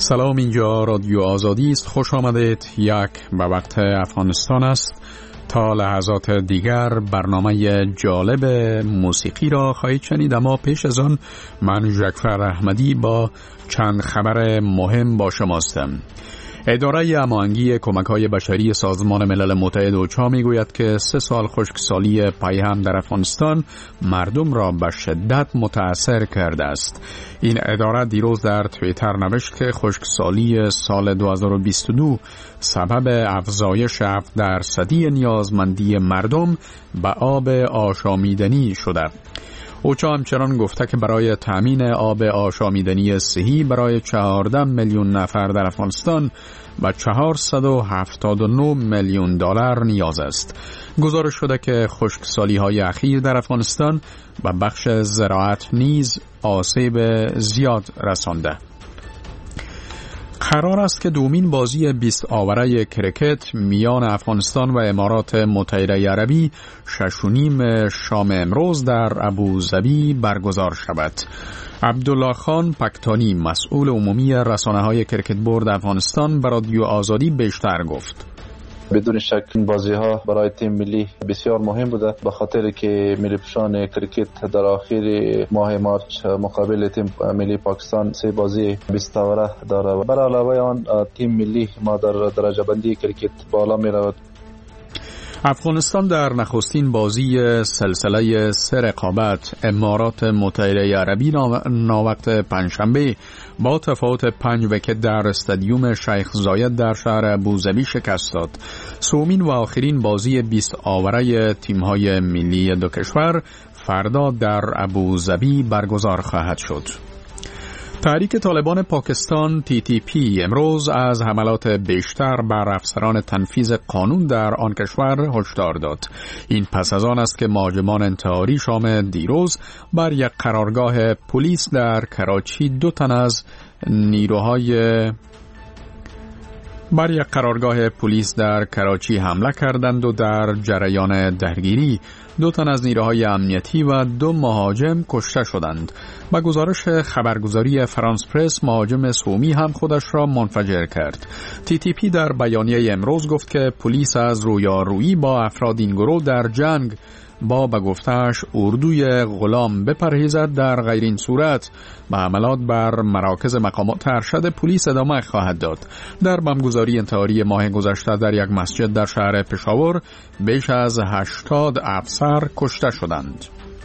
سلام، اینجا رادیو آزادی است. خوش آمدید. یک به وقت افغانستان است. تا لحظات دیگر برنامه جالب موسیقی را خواهید شنید، اما پیش از آن من ژکفر احمدی با چند خبر مهم با شماستم. اداره هماهنگی کمک‌های بشری سازمان ملل متحد اوچا میگوید که 3 سال خشکسالی پیهم در افغانستان مردم را به شدت متاثر کرده است. این اداره دیروز در توییتر نوشت که خشکسالی سال 2022 سبب افزایش 7% نیازمندی مردم به آب آشامیدنی شده. اوچا همچنان گفته که برای تامین آب آشامیدنی صحی برای 14 میلیون نفر در افغانستان و 479 میلیون دلار نیاز است. گزارش شده که خشکسالی‌های اخیر در افغانستان و بخش زراعت نیز آسیب زیاد رسانده. قرار است که دومین بازی 20 آوره کرکت میان افغانستان و امارات متحده عربی 6:30 شام امروز در ابوظبی برگزار شود. عبدالله خان پکتانی، مسئول عمومی رسانه‌های کرکت بورد افغانستان، به رادیو آزادی بیشتر گفت. بدون شک این بازی ها برای تیم ملی بسیار مهم بوده، به خاطر که ملی پوشان کرکت در آخر ماه مارچ مقابل تیم ملی پاکستان 3 بازی 20 آوره داره. بر علاوه آن تیم ملی ما در درجه بندی کرکت بالا می رود. افغانستان در نخستین بازی سلسله 3 رقابت امارات متحده عربی ناوقت پنجشنبه با تفاوت 5 ویکت در استادیوم شیخ زاید در شهر ابوظبی شکست داد. سومین و آخرین بازی 20 آوره تیم‌های ملی دو کشور فردا در ابوظبی برگزار خواهد شد. تحریک طالبان پاکستان TTP امروز از حملات بیشتر بر افسران تنفیذ قانون در آن کشور هشدار داد. این پس از آن است که مهاجمان انتحاری شام دیروز بر یک قرارگاه پلیس در کراچی 2 تن از نیروهای قرارگاه پلیس در کراچی حمله کردند و در جریان درگیری 2 تن از نیروهای امنیتی و 2 مهاجم کشته شدند. با گزارش خبرگزاری فرانس پرس، مهاجم سومی هم خودش را منفجر کرد. TTP در بیانیه امروز گفت که پلیس از رویارویی با افراد این گروه در جنگ با به گفته‌اش اردوی غلام بپرهیزد، در غیر این صورت به حملات بر مراکز مقامات ارشد پلیس ادامه خواهد داد. در بمبگذاری انتحاری ماه گذشته در یک مسجد در شهر پشاور بیش از 80 افسر کشته شدند.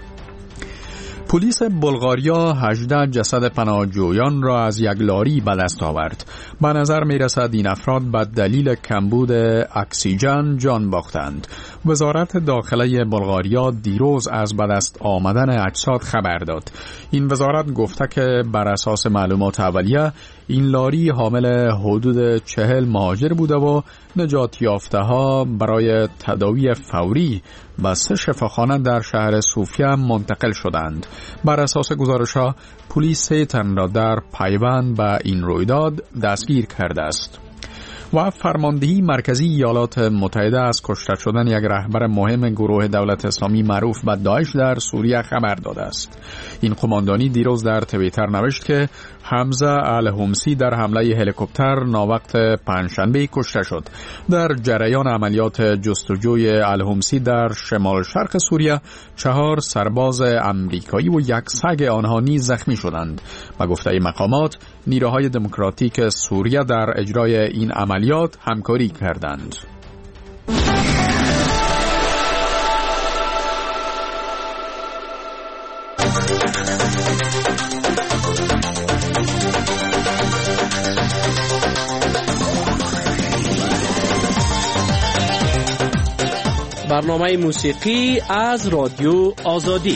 پلیس بلغاریا 18 جسد پناهجویان را از یک لاری به دست آورد. به نظر می رسد این افراد به دلیل کمبود اکسیژن جان باختند. وزارت داخله بلغاریا دیروز از به دست آمدن اجساد خبر داد. این وزارت گفته که بر اساس معلومات اولیه این لاری حامل حدود 40 مهاجر بوده و نجات یافته ها برای تداوی فوری به 3 شفاخانه در شهر صوفیه منتقل شدند. بر اساس گزارش ها پلیس 3 تن را در پیوند به این رویداد دستگیر کرده است. و فرماندهی مرکزی ایالات متحده از کشته شدن یک رهبر مهم گروه دولت اسلامی معروف به داعش در سوریه خبر داده است. این قماندانی دیروز در توییتر نوشت که حمزه الحمصی در حمله هلیکوپتر ناوقت پنجشنبه کشته شد. در جریان عملیات جستجوی الحمصی در شمال شرق سوریه 4 سرباز امریکایی و 1 سگ آنها نیز زخمی شدند. به گفته مقامات نیروهای دموکراتیک سوریه در اجرای این عملیات همکاری کردند. برنامه موسیقی از رادیو آزادی.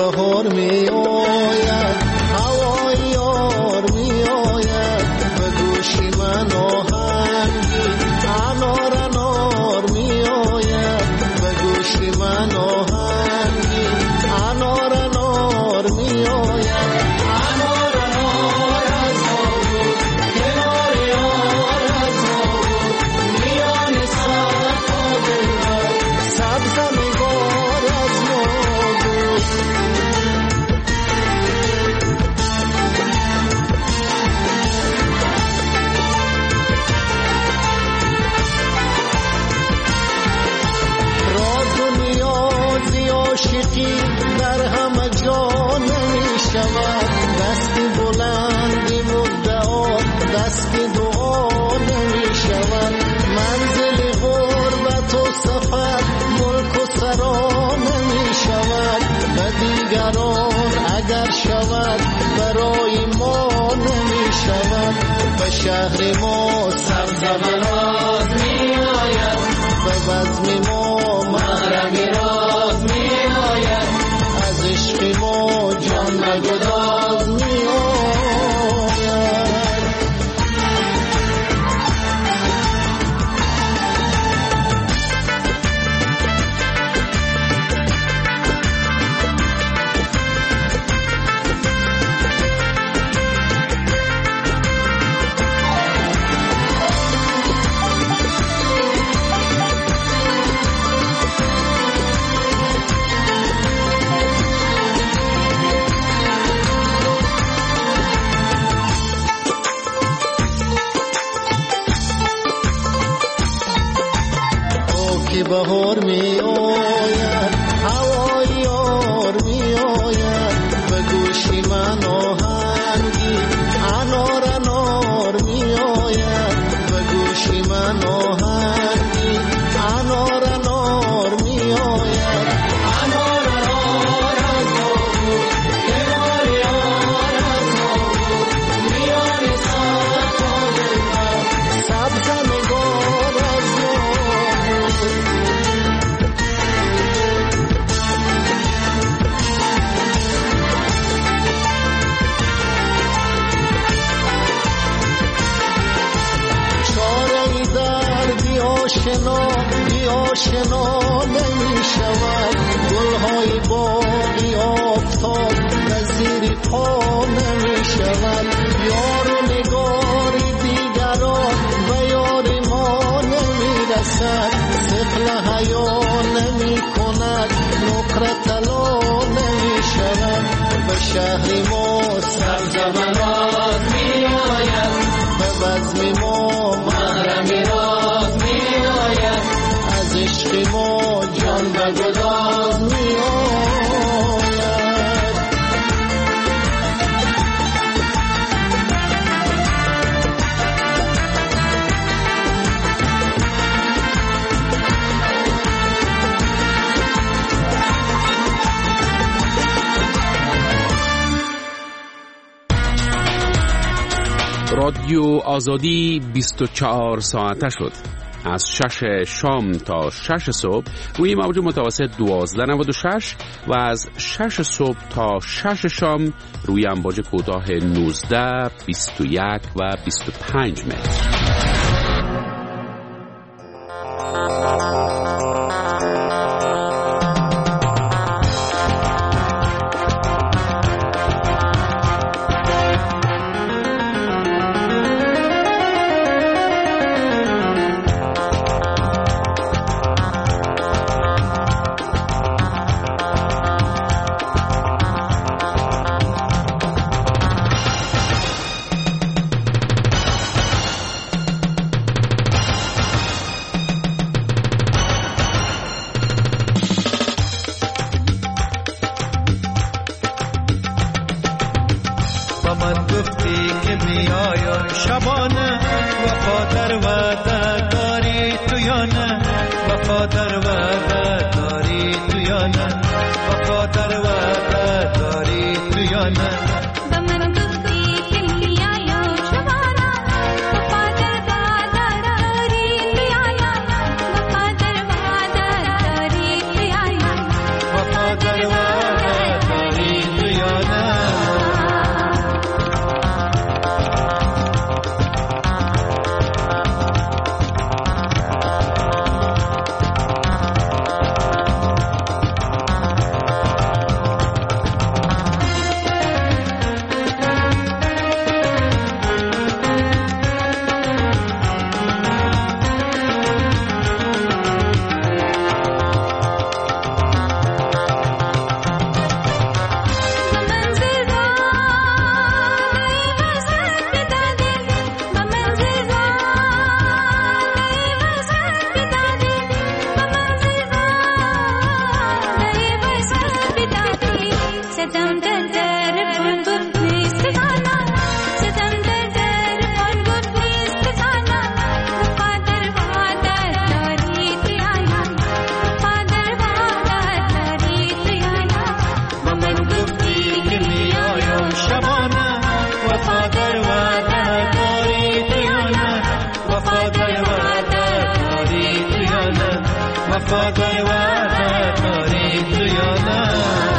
بهار می آید هوای یار می آید به گوشی من آهنگی انار انار می آید به گوشی من آهنگی انار انار می آید انار انار از ما بود کنار یار از ما بود میان صفا دلبر سبز نگار از ما بود راز و نیازی عاشقی در همه جا نمی شود دستی بلندی مدعا دستی دعا نمی شود منزل غربت و سفر ملک و سرا نمی شود و دیگران اگر شود برای ما نمی شود به شهر ما سبز براز می آید به بزم ما محرم راز می آید از عشق ما جان و گداز می آید بهار می آید هوای یار می آید به گوشی من آهنگی انار انار می آید به گوشی من آهنگی انار انار می آید انار انار از ما بود کنار یار از ما بود میان صفا دلبر سبز نگار از ما بود آشنا نمی شود گلهای باغی آفتاب نظیر پا نمی شود یار و نگاری دیگران و یار ما نمی رسد سفل حیا نمی کند نقره طلا نمی شود به شهر ما سبز براز می آید به بزم ما محرم راز می آید از عشق ما جان و گداز می آید رادیو آزادی 24 ساعته شد. از 6 شام تا 6 صبح روی موج متوسط 1296 و از 6 صبح تا 6 شام روی امواج کوتاه 19, 21 و 25 متر. وفادار وفاداری تو یا نه؟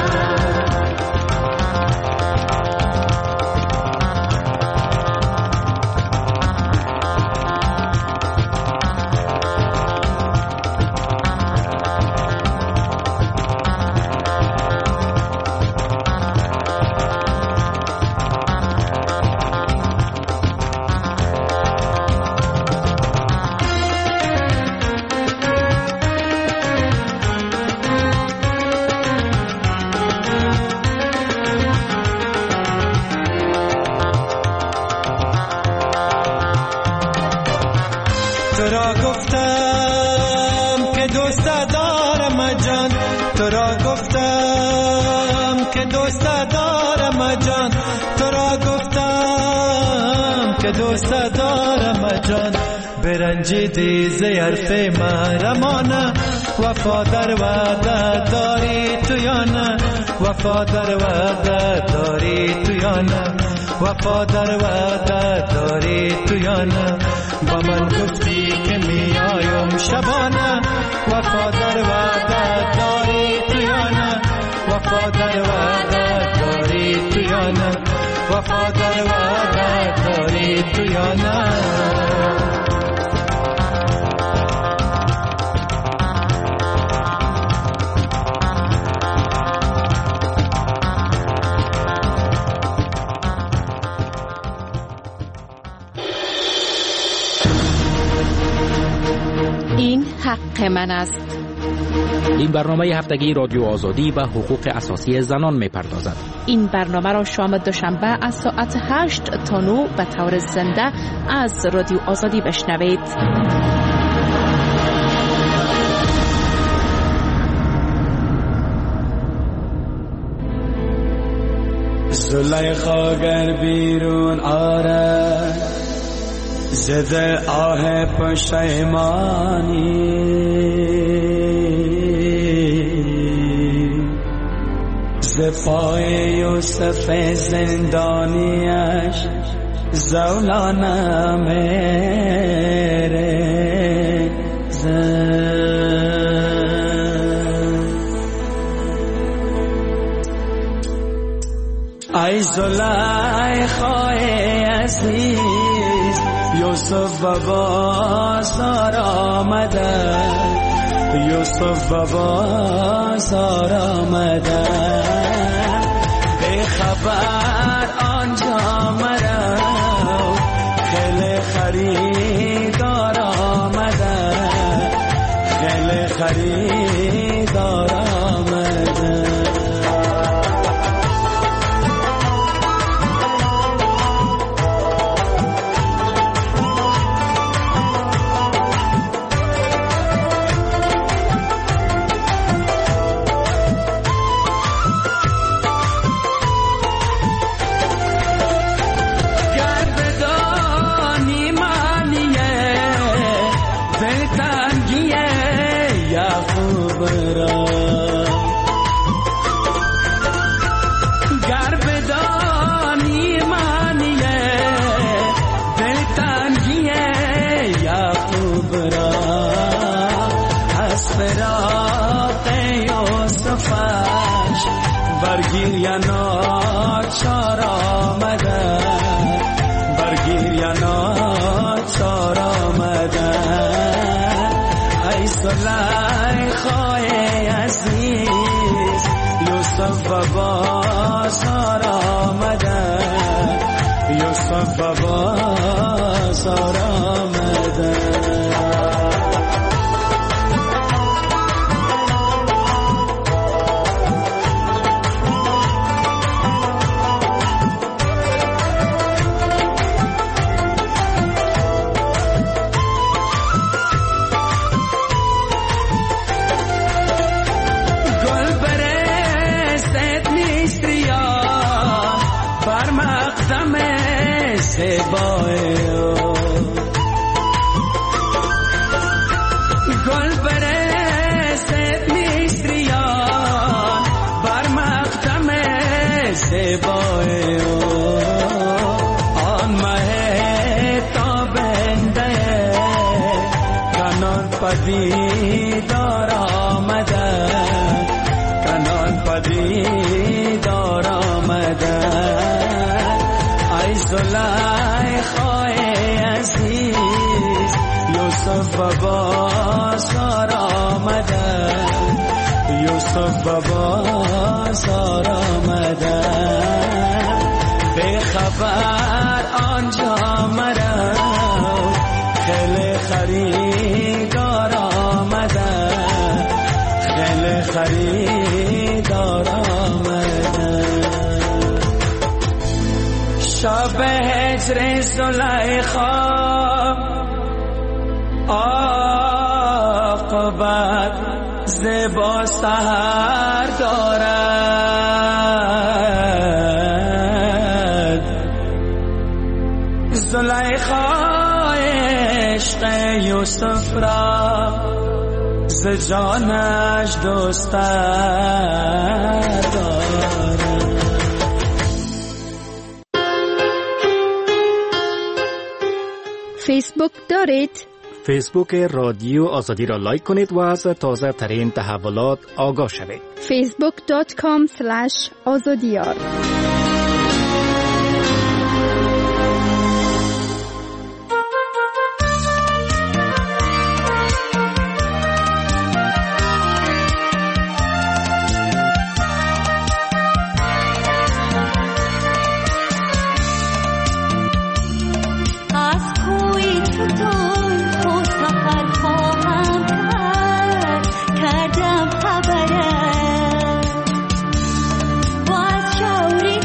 تو را گفتم که دوست دارم جان، تو را گفتم که دوست دارم جان، تو را گفتم که دوست دارم جان. برنجیدی ز حرف محرمانه، وفادار وعده داری تو یا نه؟ وفادار وعده داری تو یا نه؟ وفادار وعده داری تو یا نه؟ با من گفتی که می آیم شبانه، وفادار وعده داری تو یا نه؟ وفادار وعده داری تو یا نه؟ وفادار وعده داری تو یا نه؟ این حق من است. این برنامه هفتگی رادیو آزادی و حقوق اساسی زنان می‌پردازد. این برنامه را شام دوشنبه از ساعت 8 تا 9 به طور زنده از رادیو آزادی بشنوید. زلیخا گر بیرون آره زده آه پشیمانی، زفای یوسف زندانیش زولانه میره ای زلیخای عزیز، یوسف و بازار آمده، یوسف و بازار آمده، به خبر آنجا مرا خیلی خریدار آمده، خیلی خریدار آمده. برگیر یا ناچار آمده، برگیر یا ناچار آمده، ای زلیخای عزیز، یوسف و بازار آمده، یوسف و بازار آمده. پدیدار آمده کنان پدیدار آمده ای زلیخای عزیز یوسف و بازار آمده یوسف و بازار آمده به خبر آنجا مرا خیلی خریدار آمده خیلی خریدار آمده شب هجر زلیخا عاقبت زیبا سحر دارد زلیخا عشق یوسف را ز جانش دوست دارد. فیسبوک دارید؟ فیسبوک رادیو آزادی را لایک کنید و از تازه ترین تحولات آگاه شوید. facebook.com/azadiyar کردم خبره و از شوری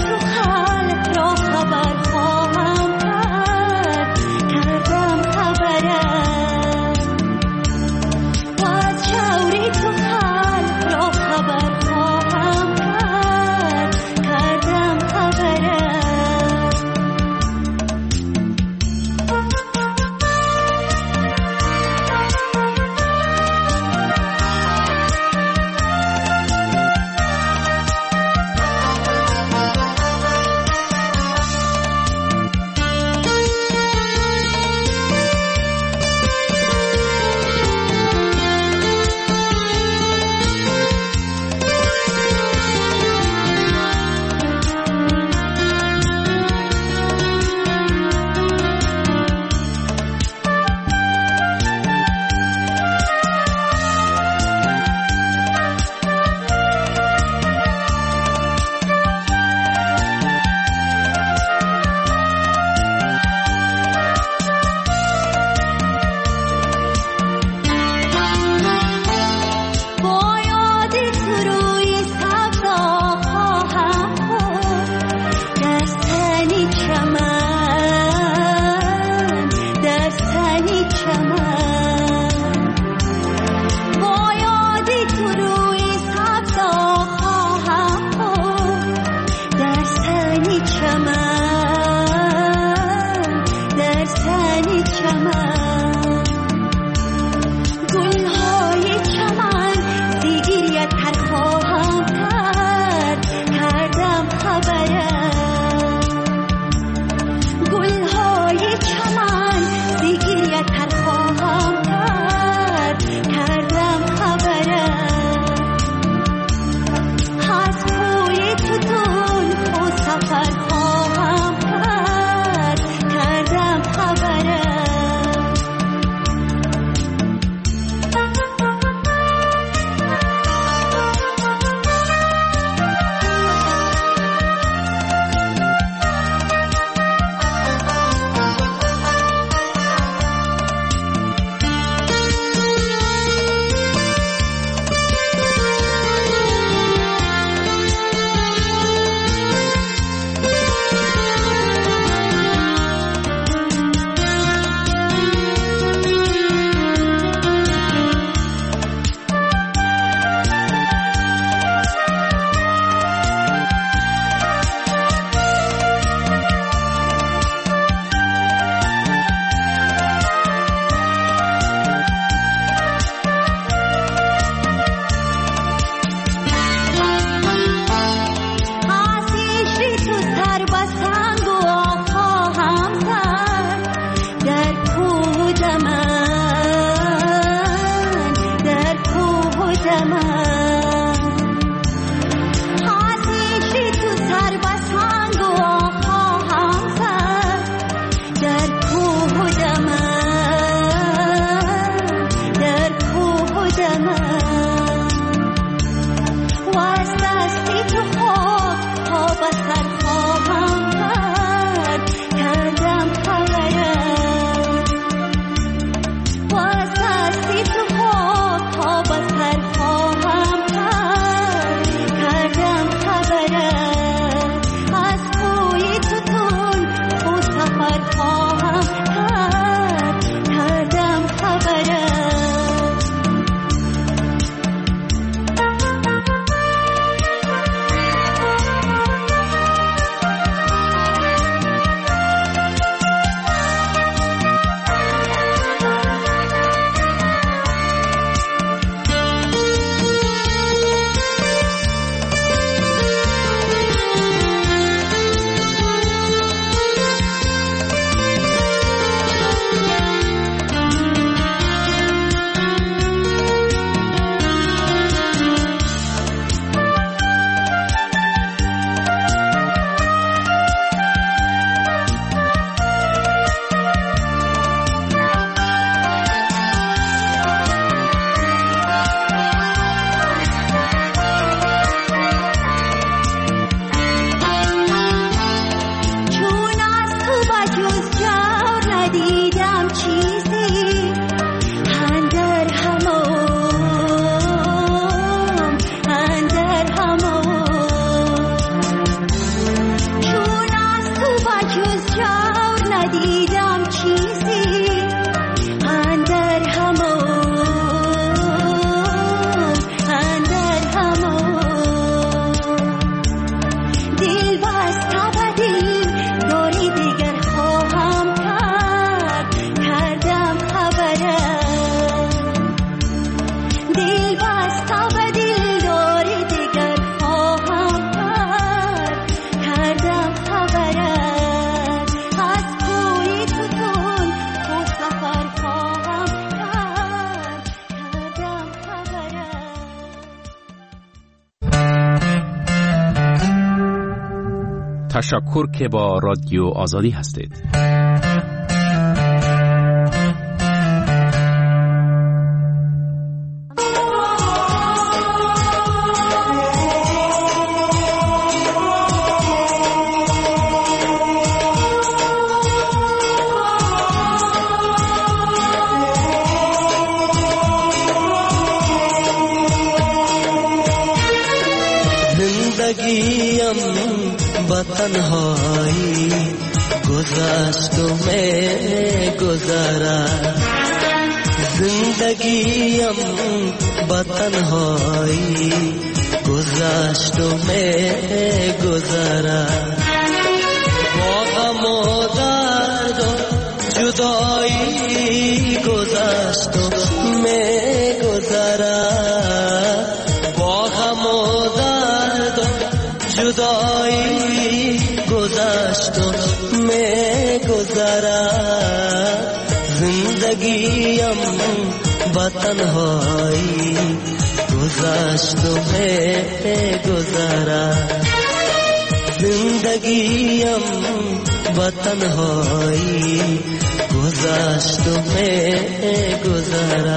تشکر که با رادیو آزادی هستید. तन्हाई गुज़श्त में गुज़रा ज़िंदगीम बतन्हाई गुज़श्त में गुज़रा गम व दर्द जुदाई गुज़श्त में गुज़रा गम व दर्द जुदाई गुज़श्त में गुज़रा ज़िंदगीम बतन्हाई गुज़श्त में गुज़रा ज़िंदगीम बतन्हाई गुज़श्त में गुज़रा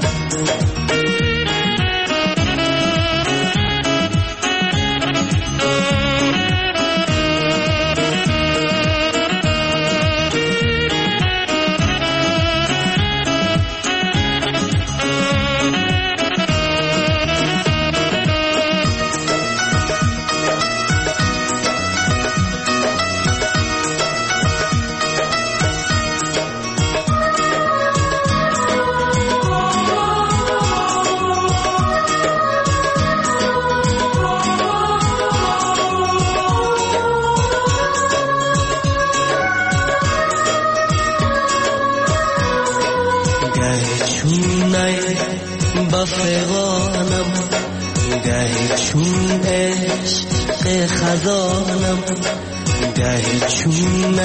بفغانم گهی چون عشق خزانم گهی چون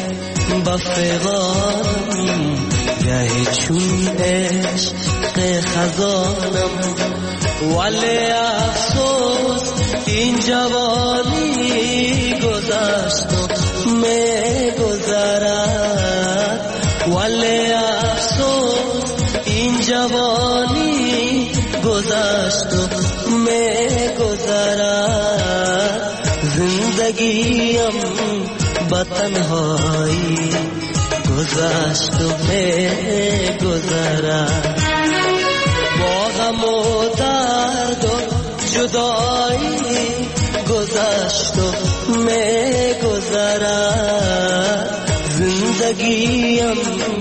بفغانم گهی چون عشق خزانم ولی افسوس این جوانی گذشت و می گذرد ولی افسوس این جوانی گذشت و می گذرد زندگیم بتنهایی گذشت و می گذرد با غم و درد و جدایی گذشت و می گذرد زندگیم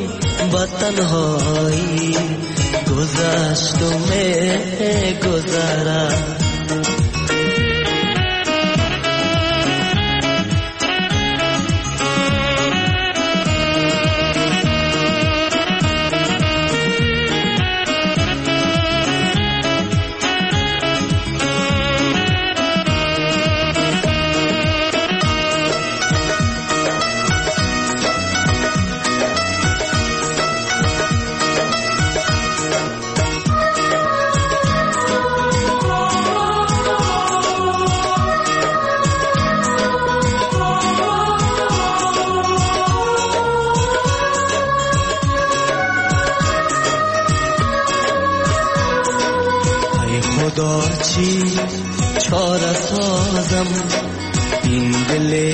بتنهایی گذشت و می گذرد چی چاره سازم این دل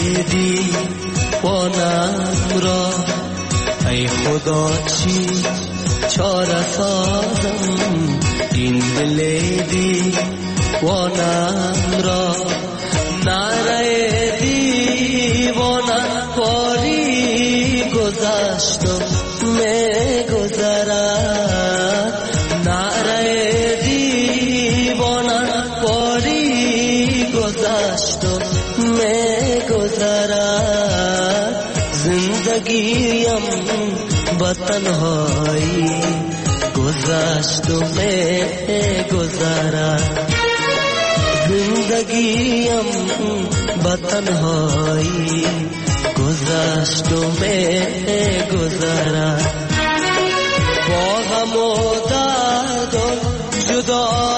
دیوانم را ای خدا چی چاره سازم این دل دیوانم را نره دیوانم باری گذشت و می گذرد نره گذشت و می گذرد زندگیم بتنهایی گذشت و می گذرد زندگیم بتنهایی گذشت و می گذرد با غم و درد و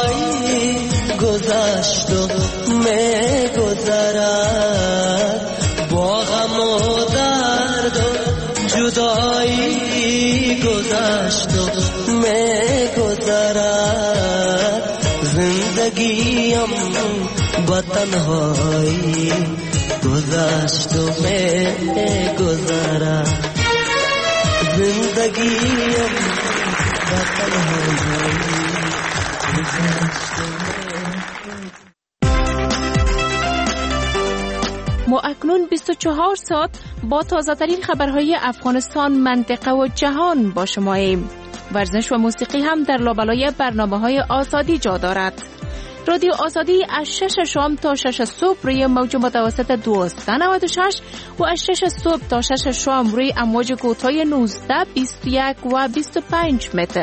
جدایی گذشت و می گذرد में गुजरा जिंदगीम बतन्हाई गुज़श्तों में गुजरा जिंदगीम बतन्हाई ما اکنون 24 ساعت با تازه‌ترین خبرهای افغانستان، منطقه و جهان با شماییم. ورزش و موسیقی هم در لابلای برنامه‌های آزادی جا دارد. رادیو آزادی از 6 شام تا 6 صبح روی موج متوسط 1296 و از 6 صبح تا 6 شام روی امواج کوتاه 19، 21 و 25 متر